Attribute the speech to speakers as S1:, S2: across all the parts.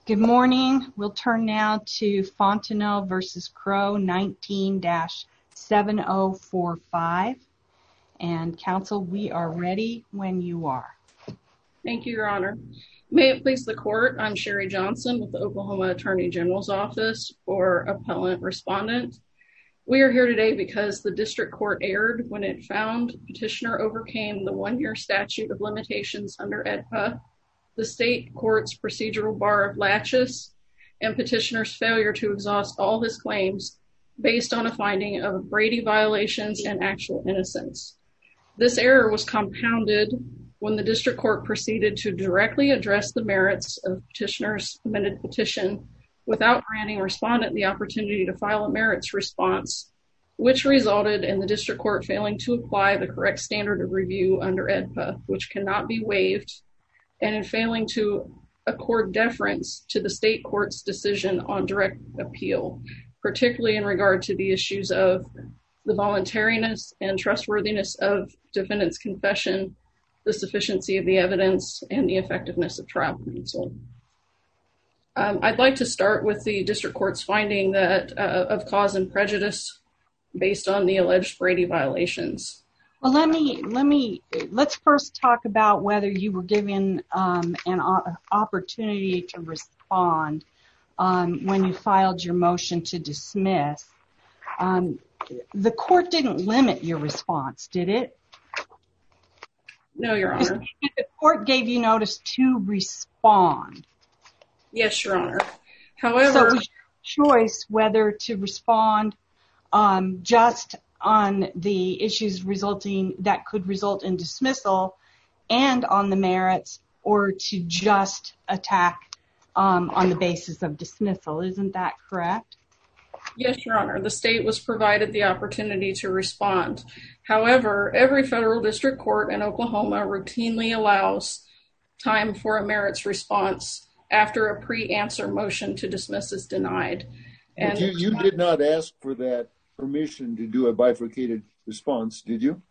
S1: Good morning. We'll turn now to Fontenelle v. Crow, 19-7045. And counsel, we are ready when you are.
S2: Thank you, Your Honor. May it please the court, I'm Sherry Johnson with the Oklahoma Attorney General's Office for Appellant Respondent. We are here today because the district court erred when it found petitioner overcame the one-year statute of limitations under AEDPA, the state court's procedural bar of laches, and petitioner's failure to exhaust all his claims based on a finding of Brady violations and actual innocence. This error was compounded when the district court proceeded to directly address the merits of petitioner's amended petition without granting respondent the opportunity to file a merits response, which resulted in the district court failing to apply the correct standard of review under AEDPA, which cannot be waived, and in failing to accord deference to the state court's decision on direct appeal, particularly in regard to the issues of the voluntariness and trustworthiness of defendant's confession, the sufficiency of the evidence, and the effectiveness of trial counsel. I'd like to start with the district court's finding that of cause and prejudice based on the alleged Brady violations.
S1: Well, let's first talk about whether you were given an opportunity to respond when you filed your motion to dismiss. The court didn't limit your response, did it?
S2: No, Your Honor.
S1: The court gave you notice to respond.
S2: Yes, Your Honor. However,
S1: so it was your choice whether to respond just on the issues that could result in dismissal and on the merits, or to just attack on the basis of dismissal. Isn't that correct?
S2: Yes, Your Honor. The state was provided the opportunity to respond. However, every federal district court in Oklahoma routinely allows time for a merits response after a pre-answer motion to dismiss is denied. And
S3: you did not ask for that permission to do a bifurcated response, did you?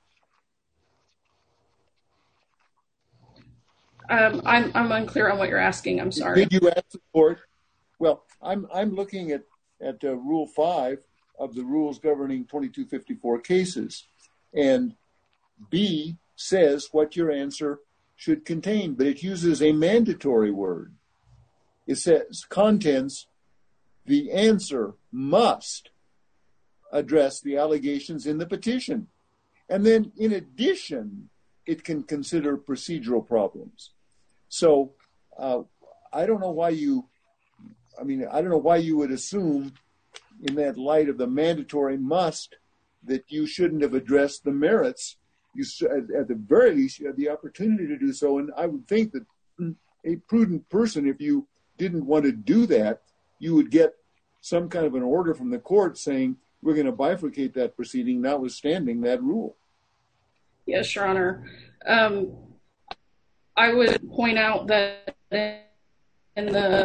S2: I'm unclear on what you're asking. I'm sorry.
S3: Did you ask the court? Well, I'm looking at Rule 5 of the rules governing 2254 cases, and B says what your answer should contain, but it uses a mandatory word. It says, contents, the answer must address the allegations in the petition. And then in addition, it can consider procedural problems. So I don't know why you would assume in that light of the mandatory must that you shouldn't have addressed the merits. You, at the very least, you had the opportunity to do so. And I would think that a prudent person, if you didn't want to do that, you would get some kind of an order from the court saying, we're going to bifurcate that proceeding, notwithstanding that rule.
S2: Yes, Your Honor. I would point out that in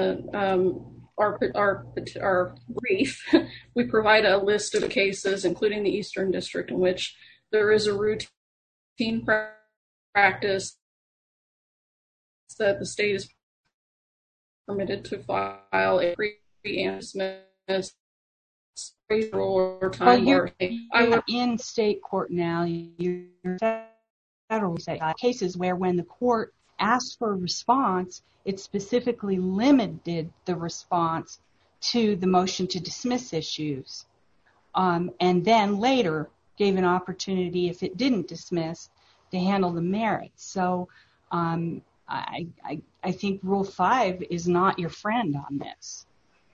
S2: our brief, we provide a list of cases, including the Eastern District, in which there is a routine practice that the state is permitted to file a pre-dismiss or time.
S1: Well, you're in state court now. You're federal state cases where when the court asked for a response, it specifically limited the response to the motion to dismiss issues, and then later gave an opportunity, if it didn't dismiss, to handle the merits. So I think Rule 5 is not your friend on this.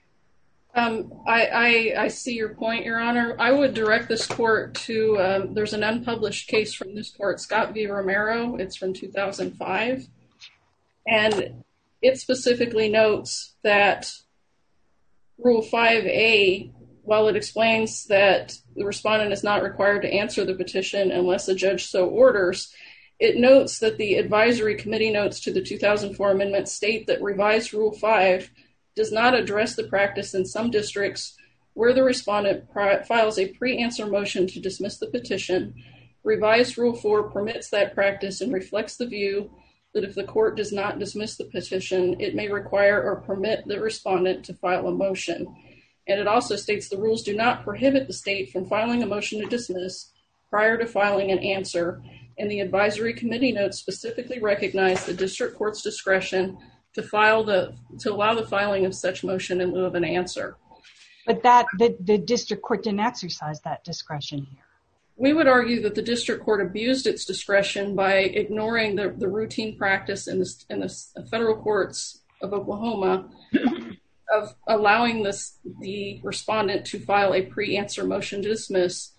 S2: I see your point, Your Honor. I would direct this court to, there's an unpublished case from this court, Scott v. Romero. It's from 2005. And it specifically notes that Rule 5A, while it explains that the respondent is not required to answer the petition unless the judge so orders, it notes that the advisory committee notes to the 2004 amendment state that revised Rule 5 does not address the practice in some districts where the respondent files a pre-answer motion to dismiss the petition. Revised Rule 4 permits that practice and reflects the view that if the court does not dismiss the petition, it may require or permit the respondent to file a motion. And it also states the rules do not prohibit the state from filing a motion to dismiss prior to filing an answer, and the advisory committee notes specifically recognize the district court's discretion to allow the filing of such motion in lieu of an answer.
S1: But the district court didn't exercise that discretion here.
S2: We would argue that the district court abused its discretion by ignoring the routine practice in the federal courts of Oklahoma of allowing the respondent to file a pre-answer motion to dismiss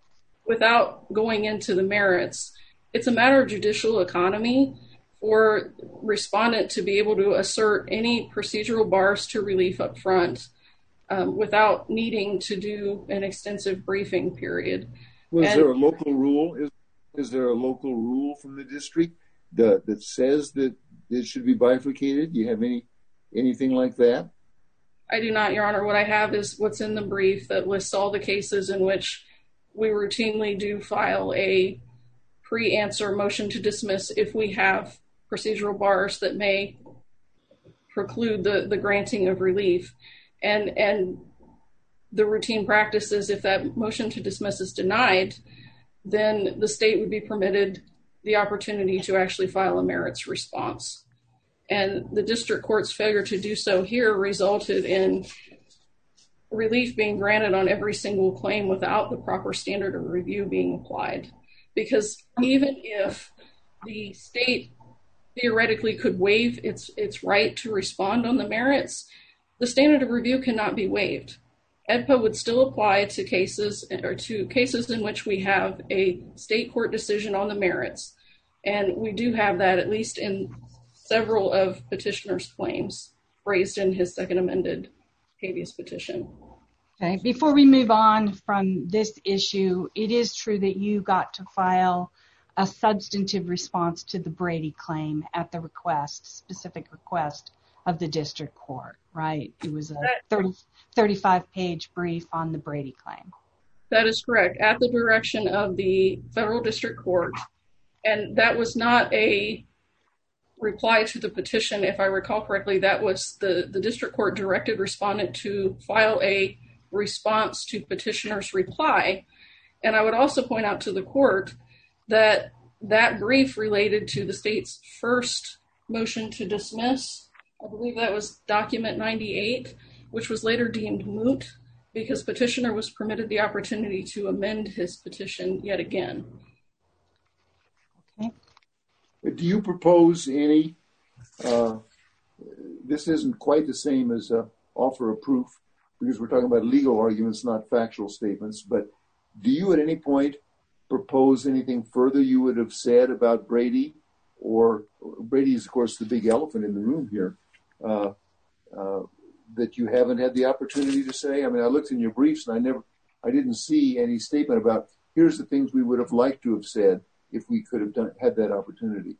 S2: without going into the merits. It's a matter of judicial economy for respondent to be able to assert any procedural bars to relief up front without needing to do an extensive briefing period.
S3: Is there a local rule? Is there a local rule from the district that says that it should be bifurcated? Do you have anything like that?
S2: I do not, Your Honor. What I have is what's in the brief that lists all the cases in which we routinely do file a pre-answer motion to dismiss if we have procedural bars that may preclude the granting of relief. And the routine practice is if that motion to dismiss is denied, then the state would be permitted the opportunity to actually file a merits response. And the district court's failure to do so here resulted in relief being granted on every single claim without the proper standard of review being applied. Because even if the state theoretically could waive its right to respond on the merits, the standard of review cannot be waived. EDPA would still apply to cases in which we have a state court decision on the merits. And we do have that at least in several of petitioner's claims raised in his second amended habeas petition.
S1: Okay, before we move on from this issue, it is true that you got to file a substantive response to the Brady claim at the specific request of the district court, right? It was a 35-page brief on the Brady claim.
S2: That is correct, at the direction of the federal district court. And that was not a reply to the petition, if I recall correctly. That was the district court directed respondent to file a response to petitioner's reply. And I would also point out to the court that that brief related to the state's first motion to dismiss. I believe that was document 98, which was later deemed moot because petitioner was permitted the opportunity to amend his petition yet again.
S1: Okay.
S3: Do you propose any, this isn't quite the same as offer of proof because we're talking about legal arguments, not factual statements, but do you at any point propose anything further you would have said about Brady? Or Brady is, of course, the big elephant in the room here, that you haven't had the opportunity to say? I mean, I looked in your briefs and I didn't see any statement about here's the things we would have liked to have said if we could have had that opportunity.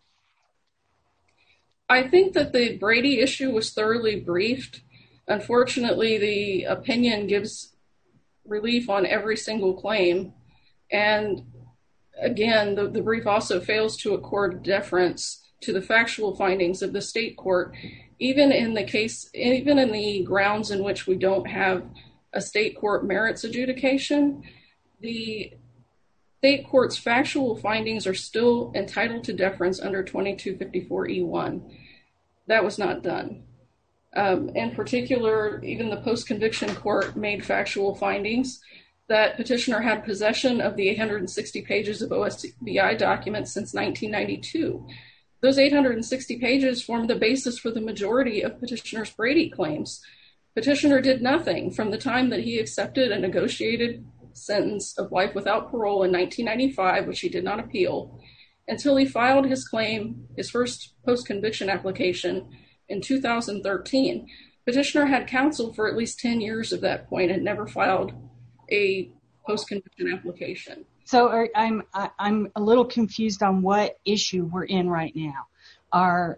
S2: I think that the Brady issue was thoroughly briefed. Unfortunately, the opinion gives relief on every single claim. And again, the brief also fails to accord deference to the factual findings of the state court, even in the grounds in which we don't have a state court merits adjudication. The state court's factual findings are still entitled to deference under 2254E1. That was not done. In particular, even the post-conviction court made factual findings that petitioner had possession of the 860 pages of OSBI documents since 1992. Those 860 pages formed the basis for the majority of petitioner's Brady claims. Petitioner did nothing from the time that he accepted a negotiated sentence of life without parole in 1995, which he did not appeal, until he filed his claim, his first post-conviction application in 2013. Petitioner had counsel for at least 10 years at that point and never filed a post-conviction application.
S1: So I'm a little confused on what issue we're in right now.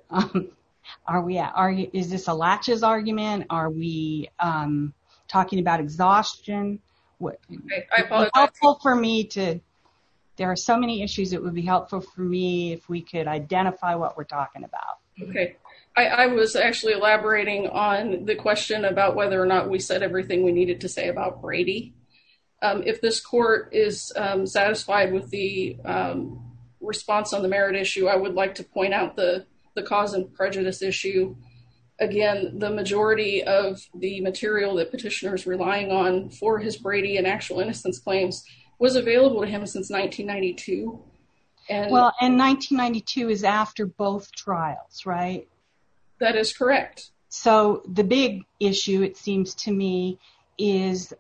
S1: Is this a laches argument? Are we talking about exhaustion?
S2: I apologize.
S1: It's helpful for me to there are so many issues. It would be helpful for me if we could identify what we're talking about.
S2: Okay. I was actually elaborating on the question about whether or not we said everything we needed to say about Brady. If this court is satisfied with the response on the merit issue, I would like to point out the cause and prejudice issue. Again, the majority of the material that petitioner is relying on for his Brady and actual innocence claims was available to him since 1992. And
S1: 1992 is after both trials, right?
S2: That is correct.
S1: So the big issue, it seems to me, is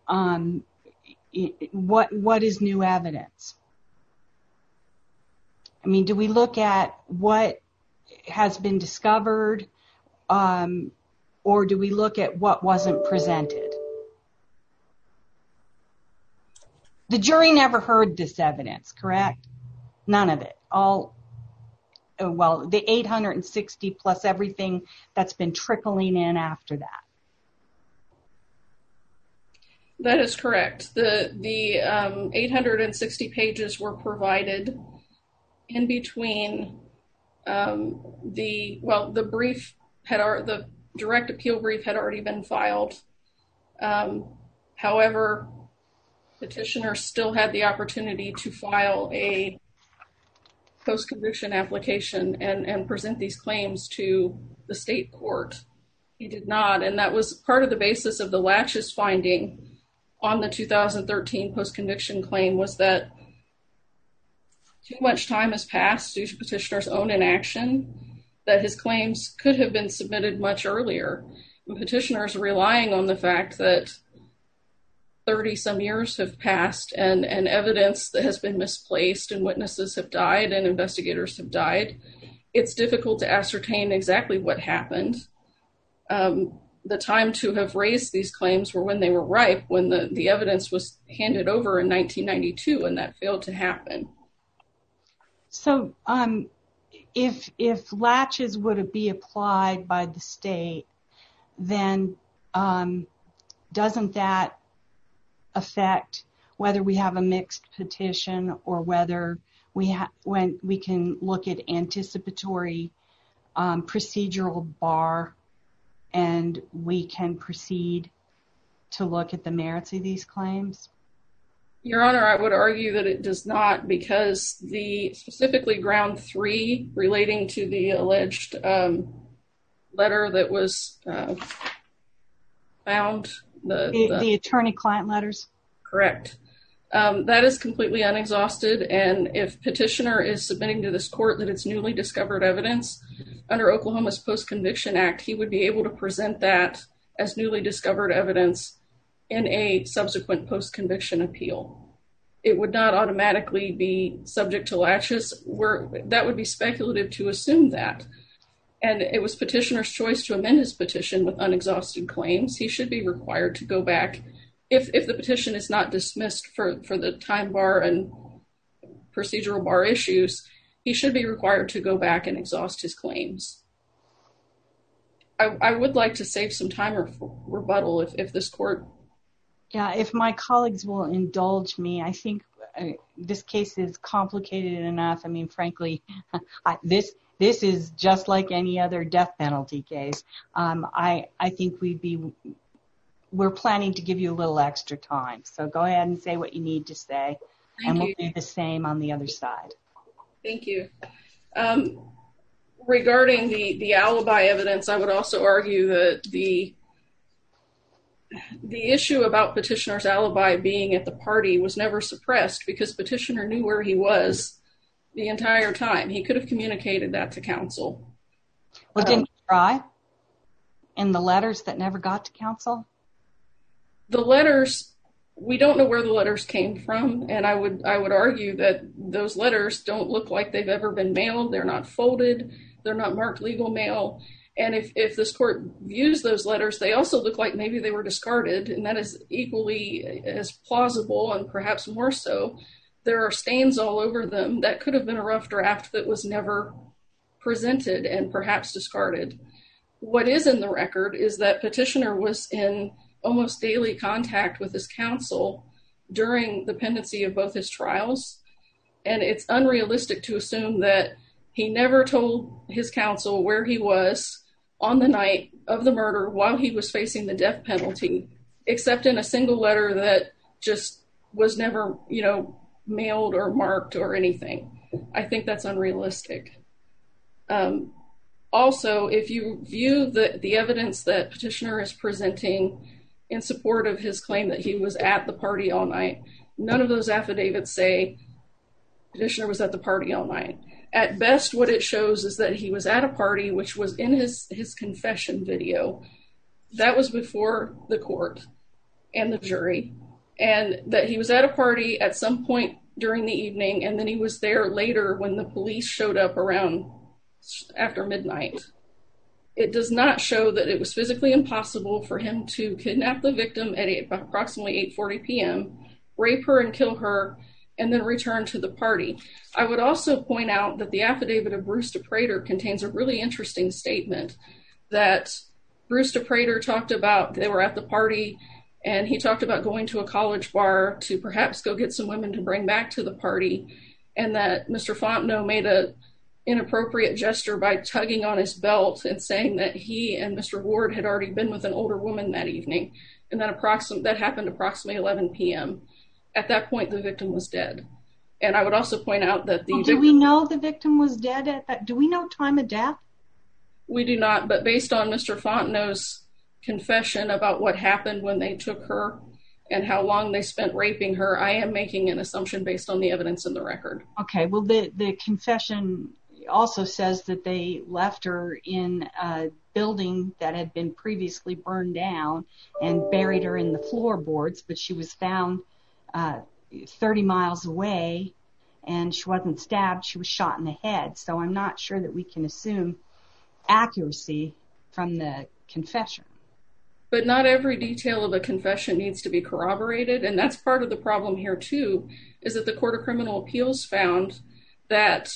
S1: what is new evidence? I mean, do we look at what has been discovered, or do we look at what wasn't presented? The jury never heard this evidence, correct? None of it. The 860 plus everything that's been trickling in after that.
S2: That is correct. The 860 pages were provided in between the brief the direct appeal brief had already been filed. However, petitioner still had the opportunity to file a post-conviction application and present these claims to the state court. He did not, and that was part of the basis of the Latches finding on the 2013 post-conviction claim, was that too much time has passed due to petitioner's own inaction, that his claims could have been submitted much earlier. And petitioners relying on the fact that 30-some years have passed and evidence that has been misplaced and witnesses have died and investigators have died, it's difficult to ascertain exactly what happened. The time to have raised these claims were when they were ripe, when the evidence was handed over in 1992, and that failed to happen.
S1: So if Latches would be applied by the state, then doesn't that affect whether we have a mixed petition or whether when we can look at anticipatory procedural bar and we can proceed to look at the merits of these claims?
S2: Your Honor, I would argue that it does not, because specifically ground 3 relating to the alleged letter that was found.
S1: The attorney-client letters?
S2: Correct. That is completely unexhausted, and if petitioner is submitting to this court that it's newly discovered evidence, under Oklahoma's Post-Conviction Act, he would be able to present that as newly discovered evidence in a subsequent post-conviction appeal. It would not automatically be subject to Latches. That would be speculative to assume that. And it was petitioner's choice to amend his petition with unexhausted claims. He should be required to go back. If the petition is not dismissed for the time bar and procedural bar issues, he should be required to go back and exhaust his claims. I would like to save some time for rebuttal if this court...
S1: Yeah, if my colleagues will indulge me, I think this case is complicated enough. I mean, frankly, this is just like any other death penalty case. I think we're planning to give you a little extra time. So go ahead and say what you need to say, and we'll do the same on the other side.
S2: Thank you. Regarding the alibi evidence, I would also argue that the issue about petitioner's alibi being at the party was never suppressed because petitioner knew where he was the entire time. He could have communicated that to counsel.
S1: Well, didn't he try in the letters that never got to counsel?
S2: The letters, we don't know where the letters came from, and I would argue that those letters don't look like they've ever been mailed. They're not folded. They're not marked legal mail. And if this court views those letters, they also look like maybe they were discarded, and that is equally as plausible and perhaps more so. There are stains all over them. That could have been a rough draft that was never presented and perhaps discarded. What is in the record is that petitioner was in almost daily contact with his counsel during the pendency of both his trials. And it's unrealistic to assume that he never told his counsel where he was on the night of the murder while he was facing the death penalty, except in a single letter that just was never, mailed or marked or anything. I think that's unrealistic. Also, if you view the evidence that petitioner is presenting in support of his claim that he was at the party all night, none of those affidavits say petitioner was at the party all night. At best, what it shows is that he was at a party, which was in his confession video. That was before the court and the jury, and that he was at a party at some point during the evening, and then he was there later when the police showed up around after midnight. It does not show that it was physically impossible for him to kidnap the victim at approximately 8:40 p.m., rape her and kill her, and then return to the party. I would also point out that the affidavit of Bruce DePrater contains a really interesting statement that Bruce DePrater talked about. They were at the party, and he talked about going to a college bar to perhaps go get some women to bring back to the party, and that Mr. Fontenot made an inappropriate gesture by tugging on his belt and saying that he and Mr. Ward had already been with an older woman that evening, and that happened approximately 11 p.m. At that point, the victim was dead. And I would also point out that
S1: do we know the victim was dead at that? Do we know time of death?
S2: We do not, but based on Mr. Fontenot's confession about what happened when they took her and how long they spent raping her, I am making an assumption based on the evidence in the record.
S1: Okay, well, the confession also says that they left her in a building that had been previously burned down and buried her in the floorboards, but she was found 30 miles away, and she wasn't stabbed, she was shot in the head. So I'm not sure that we can assume accuracy from the confession.
S2: But not every detail of a confession needs to be corroborated, and that's part of the problem here too, is that the Court of Criminal Appeals found that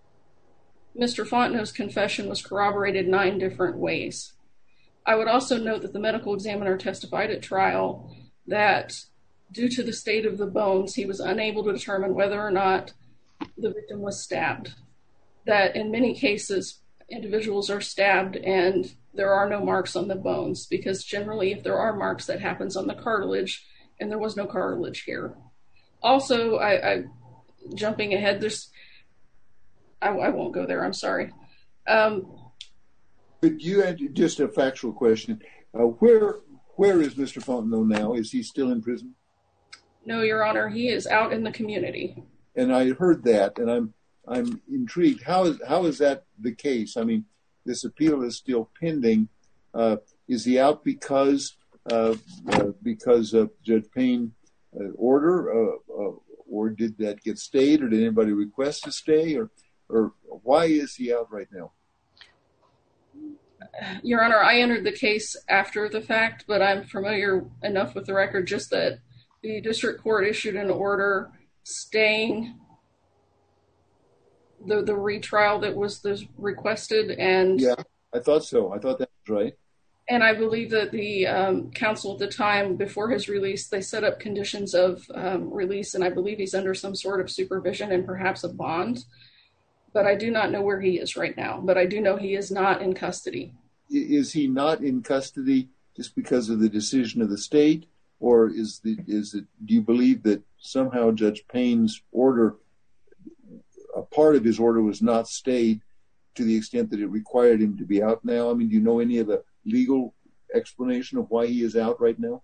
S2: Mr. Fontenot's confession was corroborated 9 different ways. I would also note that the medical examiner testified at trial that due to the state of the bones, he was unable to determine whether or not the victim was stabbed. That in many cases, individuals are stabbed and there are no marks on the bones, because generally if there are marks, that happens on the cartilage, and there was no cartilage here. Also, I jumping ahead, I won't go there, I'm sorry.
S3: But you had just a factual question. Where is Mr. Fontenot now? Is he still in prison?
S2: No, Your Honor, he is out in the community.
S3: And I heard that, and I'm intrigued. How is that the case? I mean, this appeal is still pending. Is he out because of Judge Payne's order, or did that get stayed, or did anybody request to stay, or why is he out right now?
S2: Your Honor, I entered the case after the fact, but I'm familiar enough with the record just that the district court issued an order staying the retrial that was requested. And
S3: yeah, I thought so. I thought that was right.
S2: And I believe that the counsel at the time before his release, they set up conditions of release, and I believe he's under some sort of supervision and perhaps a bond. But I do not know where he is right now. But I do know he is not in custody.
S3: Is he not in custody just because of the decision of the state? Or is it? Do you believe that somehow Judge Payne's order, a part of his order, was not stayed to the extent that it required him to be out now? I mean, do you know any of the legal explanation of why he is out right now?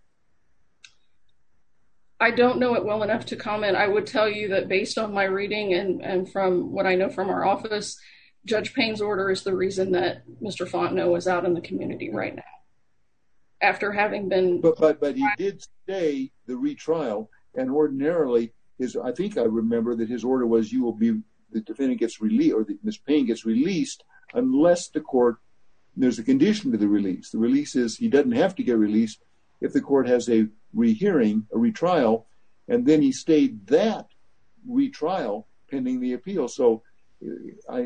S2: I don't know it well enough to comment. I would tell you that based on my reading and from what I know from our office, Judge Payne's order is the reason that Mr. Fontenot is out in the community right now. After having been... But
S3: he did stay the retrial, and ordinarily, I think I remember that his order was the defendant gets released, or Ms. Payne gets released, unless there's a condition to the release. The release is he doesn't have to get released if the court has a rehearing, a retrial, and then he stayed that retrial pending the appeal. So I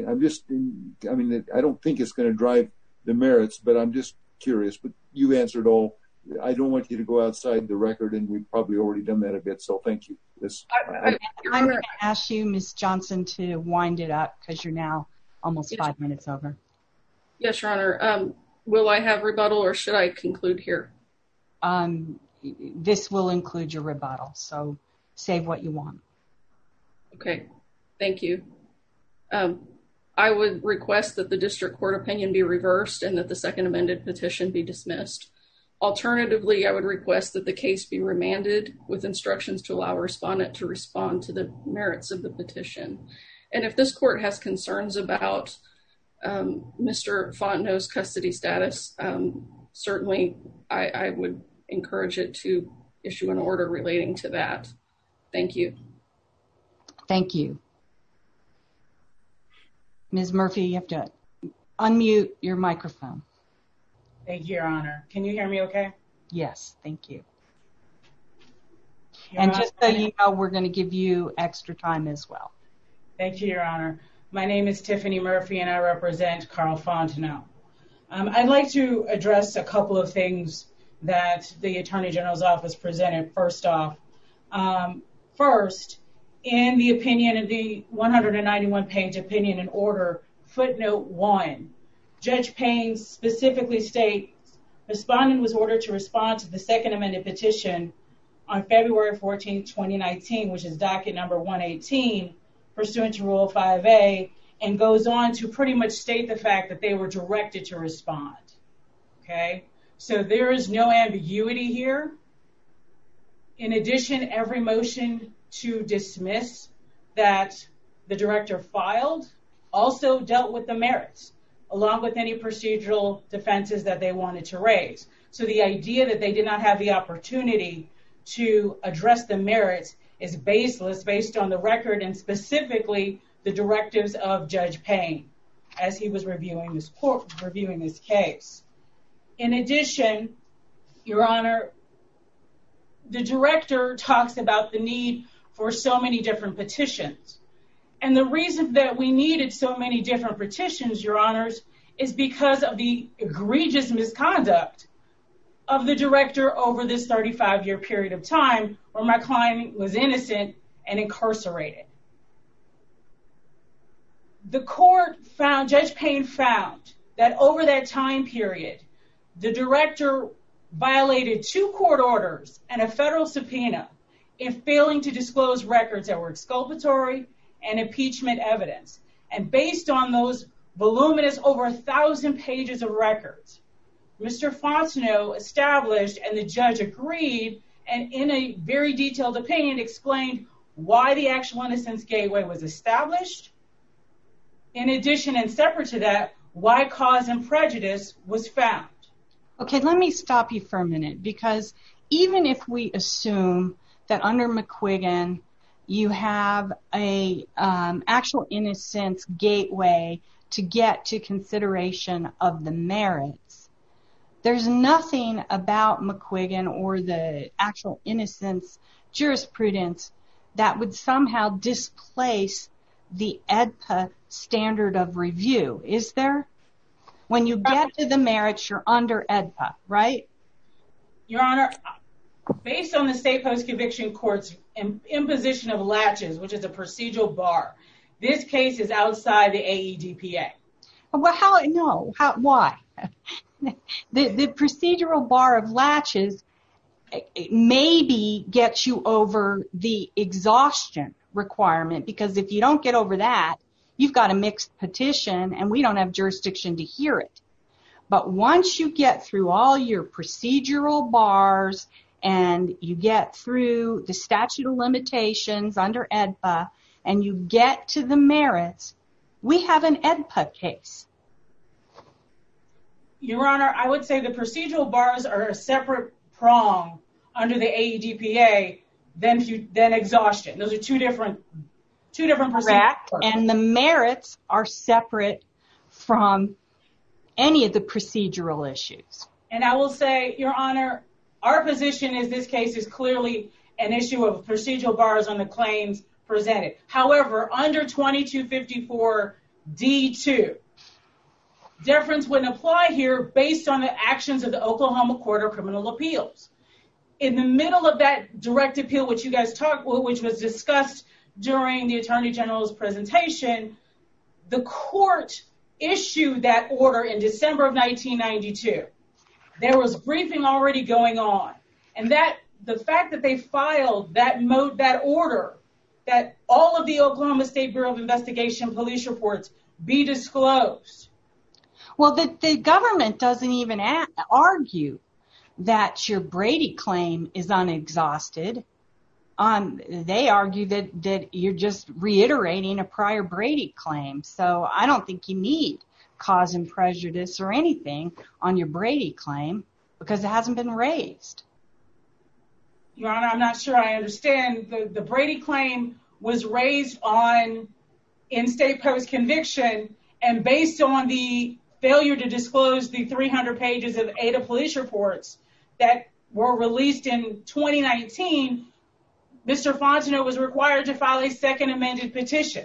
S3: don't think it's going to drive the merits, but I'm just curious. But you answered all I don't want you to go outside the record, and we've probably already done that a bit, so thank you.
S1: I'm going to ask you, Ms. Johnson, to wind it up because you're now almost 5 minutes over.
S2: Yes, Your Honor. Will I have rebuttal or should I conclude here?
S1: This will include your rebuttal, so save what you want.
S2: Okay, thank you. I would request that the district court opinion be reversed and that the second amended petition be dismissed. Alternatively, I would request that the case be remanded with instructions to allow a respondent to respond to the merits of the petition. And if this court has concerns about Mr. Fontenot's custody status, certainly I would encourage it to issue an order relating to that. Thank you.
S1: Thank you. Ms. Murphy, you have to unmute your microphone.
S4: Thank you, Your Honor. Can you hear me okay?
S1: Yes, thank you. And just so you know, we're going to give you extra time as well.
S4: Thank you, Your Honor. My name is Tiffany Murphy, and I represent Carl Fontenot. I'd like to address a couple of things that the Attorney General's office presented. First off, in the opinion, in the 191-page opinion and order, footnote 1, Judge Payne specifically states, respondent was ordered to respond to the second amended petition on February 14, 2019, which is docket number 118, pursuant to Rule 5A, and goes on to pretty much state the fact that they were directed to respond. Okay? So there is no ambiguity here. In addition, every motion to dismiss that the director filed also dealt with the merits, along with any procedural defenses that they wanted to raise. So the idea that they did not have the opportunity to address the merits is baseless based on the record and specifically the directives of Judge Payne as he was reviewing this case. In addition, Your Honor, the director talks about the need for so many different petitions. And the reason that we needed so many different petitions, Your Honors, is because of the egregious misconduct of the director over this 35-year period of time where my client was innocent and incarcerated. The court found, Judge Payne found, that over that time period, the director violated 2 court orders and a federal subpoena in failing to disclose records that were exculpatory and impeachment evidence. And based on those voluminous over 1,000 pages of records, Mr. Fontenot established, and the judge agreed, and in a very detailed opinion explained why the actual innocence gateway was established. In addition, and separate to that, why cause and prejudice was found.
S1: Okay, let me stop you for a minute, because even if we assume that under McQuiggan you have a actual innocence gateway to get to consideration of the merits, there's nothing about McQuiggan or the actual innocence jurisprudence that would somehow displace the AEDPA standard of review, is there? When you get to the merits, you're under AEDPA, right?
S4: Your Honor, based on the state post-conviction court's imposition of latches, which is a procedural bar, this case is outside the AEDPA.
S1: Well, why? The procedural bar of latches maybe gets you over the exhaustion requirement, because if you don't get over that, you've got a mixed petition and we don't have jurisdiction to hear it. But once you get through all your procedural bars and you get through the statute of limitations under AEDPA and you get to the merits, we have an AEDPA case.
S4: Your Honor, I would say the procedural bars are a separate prong under the AEDPA than exhaustion. Those are two different procedures.
S1: Correct. And the merits are separate from any of the procedural issues.
S4: And I will say, Your Honor, our position is this case is clearly an issue of procedural bars on the claims presented. However, under 2254 D2, deference wouldn't apply here based on the actions of the Oklahoma Court of Criminal Appeals. In the middle of that direct appeal, which was discussed during the Attorney General's presentation, the court issued that order in December of 1992. There was briefing already going on, and the fact that they filed that order, that all of the Oklahoma State Bureau of Investigation police reports be disclosed.
S1: Well, the government doesn't even argue that your Brady claim is unexhausted. They argue that you're just reiterating a prior Brady claim. So I don't think you need cause and prejudice or anything on your Brady claim because it hasn't been raised.
S4: Your Honor, I'm not sure I understand. The Brady claim was raised on in-state post-conviction, and based on the failure to disclose the 300 pages of Ada police reports that were released in 2019, Mr. Fontenot was required to file a second amended petition.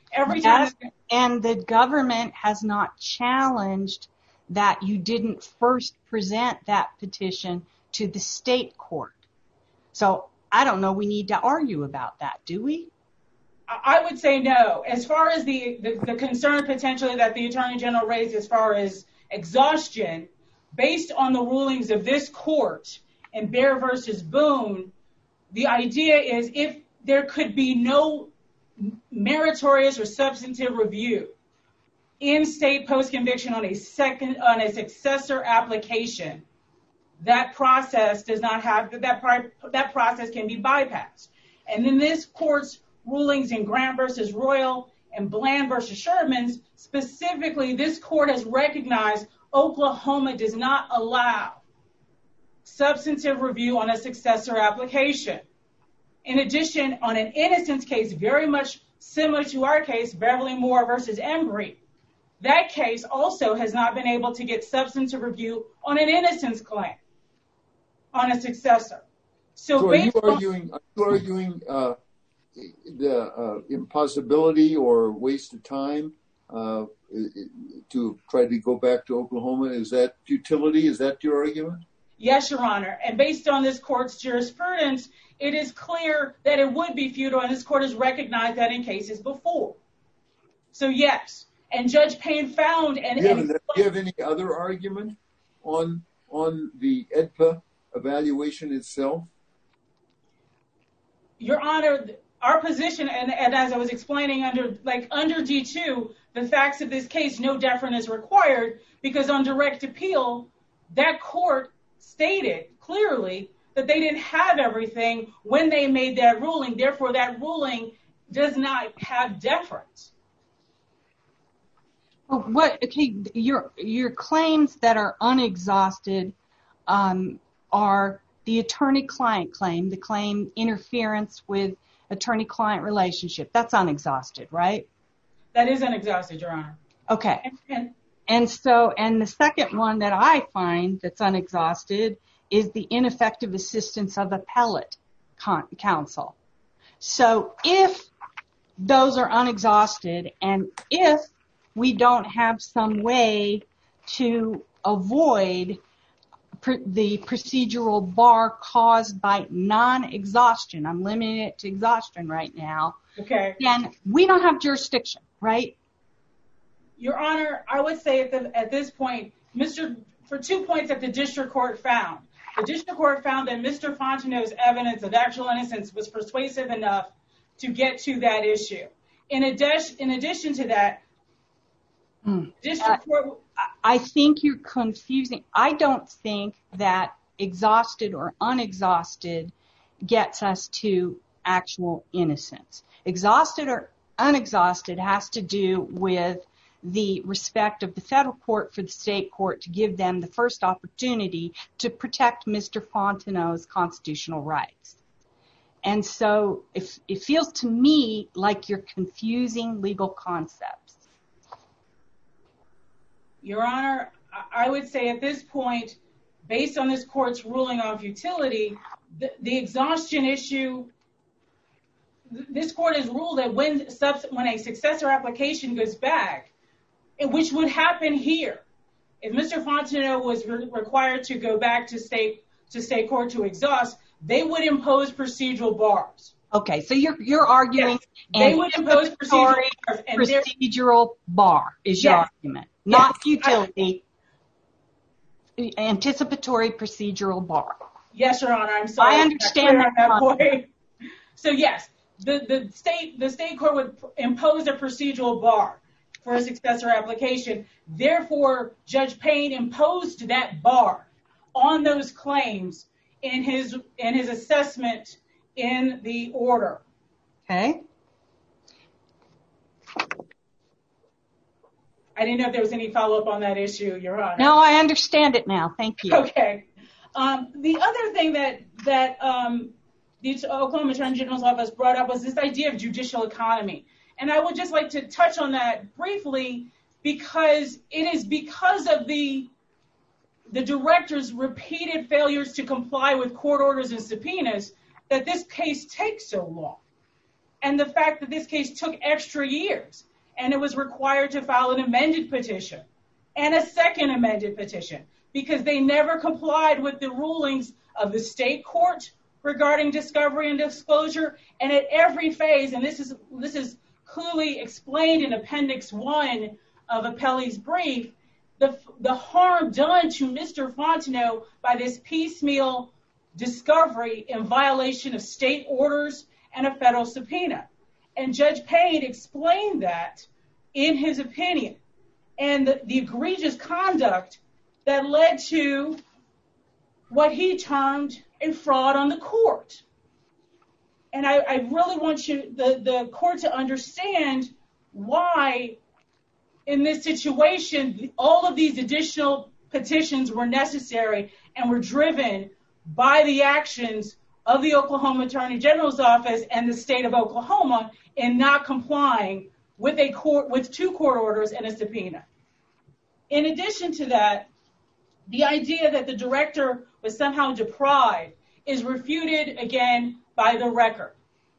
S1: And the government has not challenged that you didn't first present that petition to the state court. So I don't know we need to argue about that, do we?
S4: I would say no. As far as the concern potentially that the Attorney General raised as far as exhaustion, based on the rulings of this court in Bear versus Boone, the idea is if there could be no meritorious or substantive review in state post-conviction on a successor application, that process does not have that process can be bypassed. And in this court's rulings in Grant versus Royal and Bland versus Sherman's, specifically, this court has recognized Oklahoma does not allow substantive review on a successor application. In addition, on an innocence case, very much similar to our case, Beverly Moore versus Embry, that case also has not been able to get substantive review on an innocence claim on a successor.
S3: So are you arguing the impossibility or waste of time to try to go back to Oklahoma? Is that futility? Is that your argument?
S4: Yes, Your Honor. And based on this court's jurisprudence, it is clear that it would be futile, and this court has recognized that in cases before. So, yes. And Judge Payne found... Do
S3: you have any other argument on the EDPA evaluation itself?
S4: Your Honor, our position, and as I was explaining, under D2, the facts of this case, no deference is required, because on direct appeal, that court stated clearly that they didn't have everything when they made that ruling. Therefore, that ruling does not have deference.
S1: Your claims that are unexhausted are the attorney-client claim, the claim interference with attorney-client relationship. That's unexhausted, right?
S4: That is unexhausted, Your Honor.
S1: Okay. And the second one that I find that's unexhausted is the ineffective assistance of appellate counsel. So if those are unexhausted, and if we don't have some way to avoid the procedural bar caused by non-exhaustion, I'm limiting it to exhaustion right now,
S4: okay,
S1: then we don't have jurisdiction, right?
S4: Your Honor, I would say at this point, for 2 points that the district court found. The district court found that Mr. Fontenot's evidence of actual innocence was persuasive enough to get to that issue. In addition to that, district court...
S1: I think you're confusing. I don't think that exhausted or unexhausted gets us to actual innocence. Exhausted or unexhausted has to do with the respect of the federal court for the state court to give them the first opportunity to protect Mr. Fontenot's constitutional rights. And so it feels to me like you're confusing legal concepts.
S4: Your Honor, I would say at this point, based on this court's ruling on futility, the exhaustion issue, this court has ruled that when a successor application goes back, which would happen here, If Mr. Fontenot was required to go back to state court to exhaust, they would impose procedural bars.
S1: Okay, so you're arguing
S4: they would impose
S1: procedural bar is your argument, not futility. Anticipatory procedural bar.
S4: Yes, Your Honor. I'm sorry.
S1: I understand that
S4: point. So yes, the state court would impose a procedural bar for a successor application. Therefore, Judge Payne imposed that bar on those claims in his assessment in the order.
S1: Okay.
S4: I didn't know if there was any follow-up on that issue, Your Honor.
S1: No, I understand it now. Thank you.
S4: Okay. The other thing that the Oklahoma Attorney General's office brought up was this idea of judicial economy. And I would just like to touch on that briefly because it is because of the director's repeated failures to comply with court orders and subpoenas that this case takes so long. And the fact that this case took extra years and it was required to file an amended petition and a second amended petition because they never complied with the rulings of the state court regarding discovery and disclosure. And at every phase, and this is clearly explained in Appendix 1 of Appellee's brief, the harm done to Mr. Fontenot by this piecemeal discovery in violation of state orders and a federal subpoena. And Judge Payne explained that in his opinion and the egregious conduct that led to what he termed a fraud on the court. And I really want the court to understand why in this situation all of these additional petitions were necessary and were driven by the actions of the Oklahoma Attorney General's office and the state of Oklahoma in not complying with two court orders and a subpoena. In addition to that, the idea that the director was somehow deprived is refuted again by the record.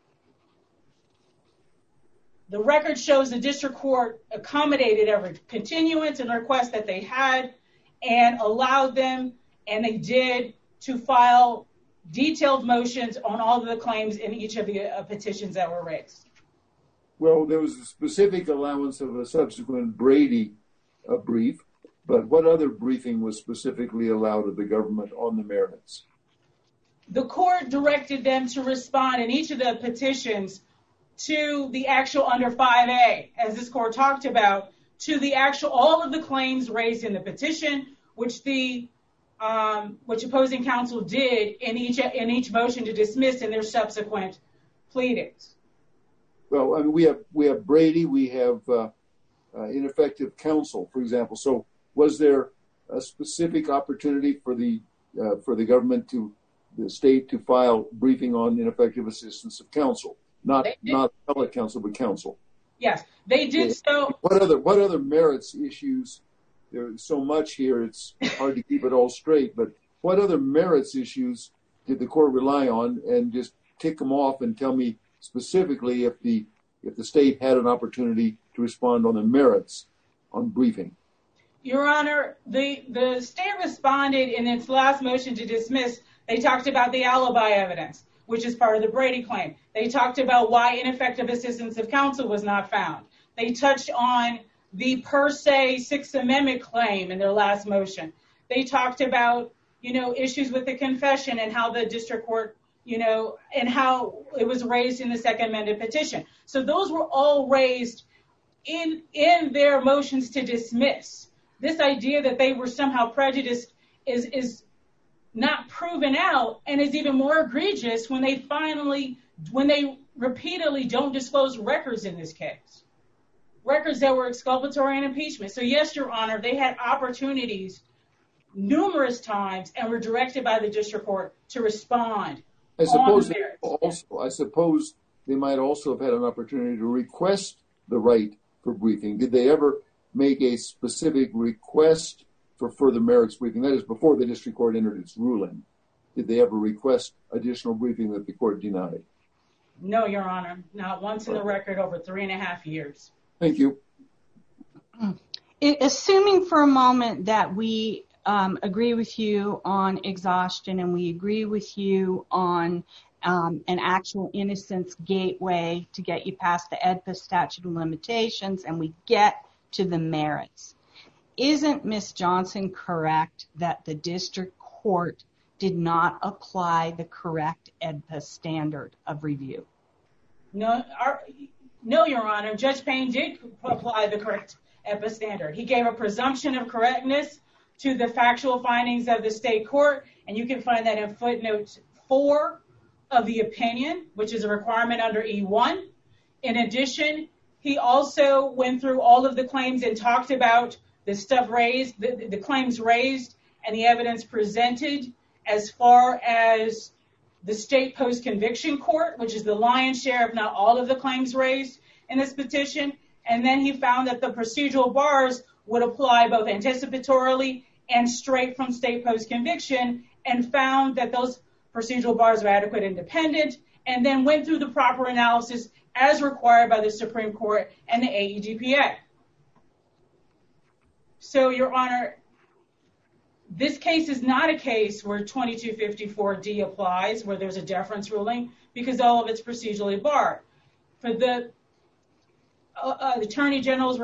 S4: The record shows the district court accommodated every continuance and request that they had and allowed them, and they did, to file detailed motions on all of the claims in each of the petitions that were raised.
S3: Well, there was a specific allowance of a subsequent Brady brief, but what other briefing was specifically allowed of the government on the merits?
S4: The court directed them to respond in each of the petitions to the actual under 5A, as this court talked about, to the actual all of the claims raised in the petition, which opposing counsel did in each motion to dismiss in their subsequent pleadings.
S3: Well, I mean, we have Brady, we have ineffective counsel, for example. So, was there a specific opportunity for the government the state to file briefing on ineffective assistance of counsel, not appellate counsel, but counsel?
S4: Yes, they did. So,
S3: what other merits issues? There's so much here; it's hard to keep it all straight. But what other merits issues did the court rely on? And just tick them off and tell me specifically if the state had an opportunity to respond on the merits on briefing.
S4: Your Honor, the state responded in its last motion to dismiss. They talked about the alibi evidence, which is part of the Brady claim. They talked about why ineffective assistance of counsel was not found. They touched on the per se Sixth Amendment claim in their last motion. They talked about, issues with the confession and how the district court, and how it was raised in the second amended petition. So those were all raised in their motions to dismiss. This idea that they were somehow prejudiced is not proven out and is even more egregious when they repeatedly don't disclose records in this case. Records that were exculpatory and impeachment. So yes, Your Honor, they had opportunities numerous times and were directed by the district court to respond. I
S3: suppose they might also have had an opportunity to request the right for briefing. Did they ever make a specific request for further merits briefing? That is, before the district court entered its ruling. Did they ever request additional briefing that the court denied?
S4: No, Your Honor. Not once in the record over 3.5 years.
S3: Thank you.
S1: Assuming for a moment that we agree with you on exhaustion and we agree with you on an actual innocence gateway to get you past the AEDPA statute of limitations and we get to the merits, isn't Ms. Johnson correct that the district court did not apply the correct AEDPA standard of review?
S4: No, Your Honor. Judge Payne did apply the correct AEDPA standard. He gave a presumption of correctness to the factual findings of the state court, and you can find that in footnote 4 of the opinion, which is a requirement under E1. In addition, he also went through all of the claims and talked about the stuff raised, the claims raised, and the evidence presented as far as the state post-conviction court, which is the lion's share, if not all of the claims raised in this petition. And then he found that the procedural bars would apply both anticipatorily and straight from state post-conviction, and found that those procedural bars were adequate and independent, and then went through the proper analysis as required by the Supreme Court and the AEDPA. So, Your Honor, this case is not a case where 2254D applies, where there's a deference ruling, because all of it's procedurally barred. For the Attorney General's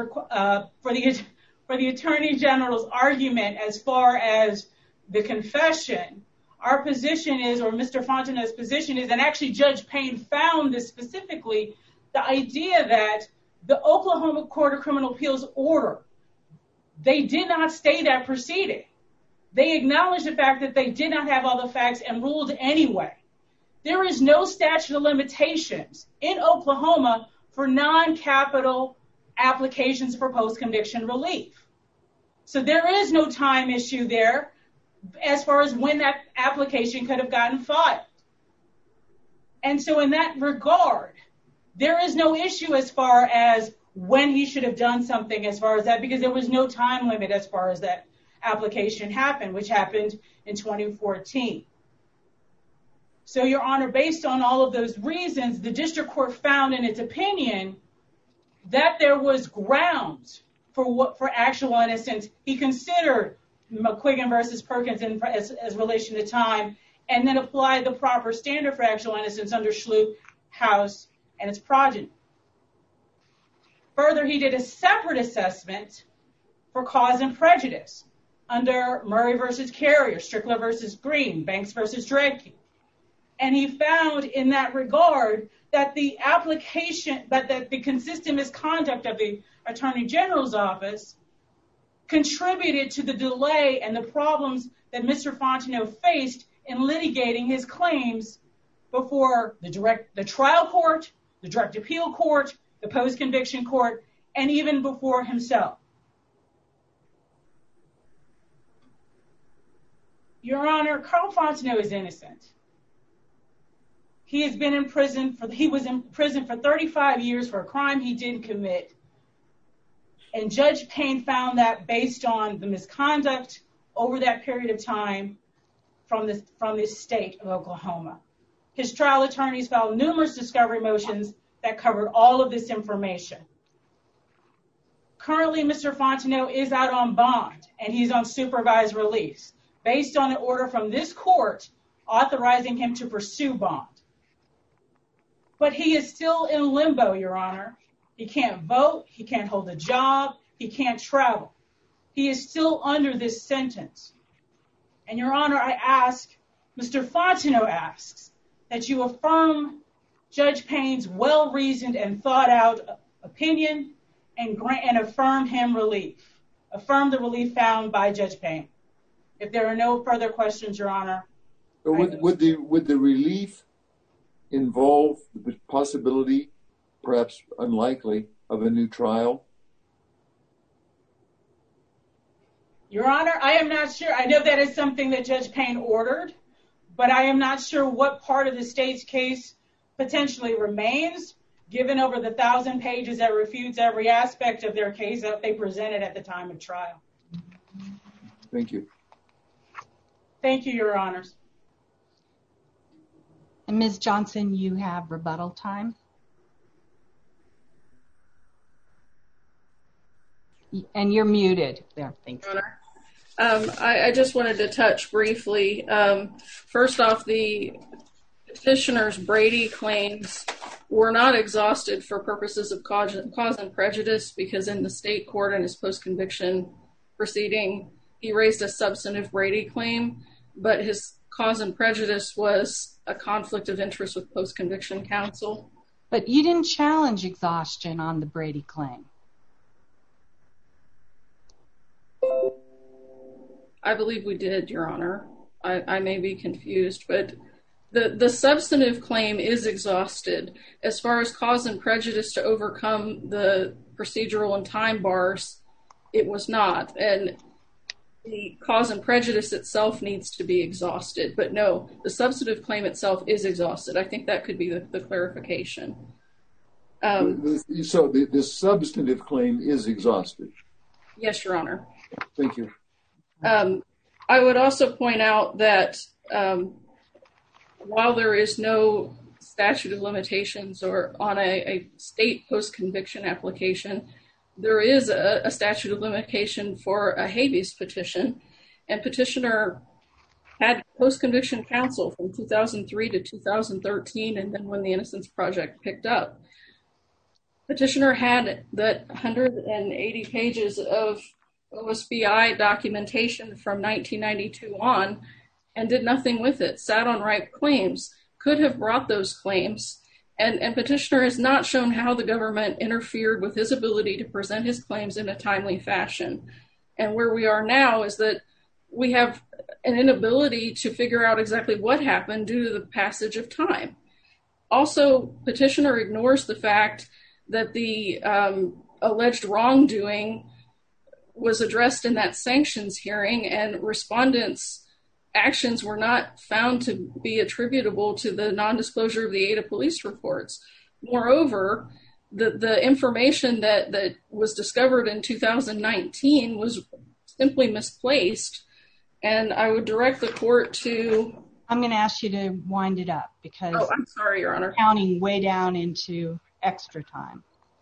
S4: for the Attorney General's argument as far as the confession, our position is, or Mr. Fontenot's position is, and actually Judge Payne found this specifically, the idea that the Oklahoma Court of Criminal Appeals order, they did not stay that proceeding. They acknowledged the fact that they did not have all the facts and ruled anyway. There is no statute of limitations in Oklahoma for non-capital applications for post-conviction relief. So there is no time issue there as far as when that application could have gotten filed. And so in that regard, there is no issue as far as when he should have done something as far as that, because there was no time limit as far as that application happened, which happened in 2014. So, Your Honor, based on all of those reasons, the district court found in its opinion that there was grounds for actual innocence. He considered McQuiggan versus Perkins as relation to time, and then applied the proper standard for actual innocence under Schlup, House, and its progeny. Further, he did a separate assessment for cause and prejudice under Murray versus Carrier, Strickler versus Green, Banks versus Dredke. And he found in that regard that the application, that the consistent misconduct of the Attorney General's office contributed to the delay and the problems that Mr. Fontenot faced in litigating his claims before the trial court, the direct appeal court, the post-conviction court, and even before himself. Your Honor, Carl Fontenot is innocent. He was in prison for 35 years for a crime he didn't commit. And Judge Payne found that based on the misconduct over that period of time from the state of Oklahoma. His trial attorneys filed numerous discovery motions that covered all of this information. Currently, Mr. Fontenot is out on bond, and he's on supervised release, based on an order from this court authorizing him to pursue bond. But he is still in limbo, Your Honor. He can't vote, he can't hold a job, he can't travel. He is still under this sentence. And Your Honor, I ask, Mr. Fontenot asks, that you affirm Judge Payne's well-reasoned and thought-out opinion and affirm him relief. Affirm the relief found by Judge Payne. If there are no further questions, Your Honor.
S3: Would the relief involve the possibility, perhaps unlikely, of a new trial?
S4: Your Honor, I am not sure. I know that is something that Judge Payne ordered, but I am not sure what part of the state's case potentially remains, given over the 1,000 pages that refutes every aspect of their case that they presented at the time of trial.
S3: Thank you.
S4: Thank you, Your Honors.
S1: And Ms. Johnson, you have rebuttal time. And you're muted there. Thanks.
S2: I just wanted to touch briefly. First off, the petitioner's Brady claims were not exhausted for purposes of cause and prejudice, because in the state court in his post-conviction proceeding, he raised a substantive Brady claim, but his cause and prejudice was a conflict of interest with post-conviction counsel.
S1: But you didn't challenge exhaustion on the Brady claim.
S2: I believe we did, Your Honor. I may be confused, but the substantive claim is exhausted. As far as cause and prejudice to overcome the procedural and time bars, it was not. And the cause and prejudice itself needs to be exhausted. But no, the substantive claim itself is exhausted. I think that could be the clarification.
S3: So the substantive claim is exhausted?
S2: Yes, Your Honor.
S3: Thank you.
S2: I would also point out that while there is no statute of limitations or on a state post-conviction application, there is a statute of limitation for a habeas petition, and petitioner had post-conviction counsel from 2003 to 2013, and then when the Innocence Project picked up. Petitioner had that 180 pages of OSBI documentation from 1992 on and did nothing with it, sat on ripe claims, could have brought those claims, and petitioner has not shown how the government interfered with his ability to present his claims in a timely fashion. And where we are now is that we have an inability to figure out exactly what happened due to the passage of time. Also, petitioner ignores the fact that the alleged wrongdoing was addressed in that sanctions hearing, and respondents' actions were not found to be attributable to the non-disclosure of the Ada police reports. Moreover, the information that was discovered in 2019 was simply misplaced, and I would direct the court to...
S1: I'm going to ask you to wind it up, because
S2: I'm sorry, Your Honor.
S1: Counting way down into extra time.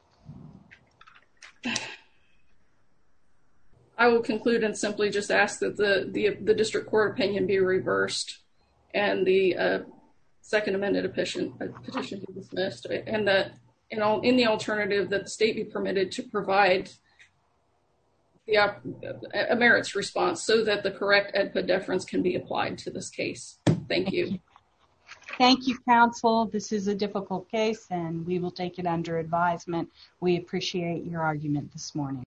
S2: I will conclude and simply just ask that the district court opinion be reversed and the second amended petition be dismissed, and that in the alternative that the state be permitted to provide a merits response so that the correct EDPA deference can be applied to this case. Thank you.
S1: Thank you, counsel. This is a difficult case, and we will take it under advisement. We appreciate your argument this morning.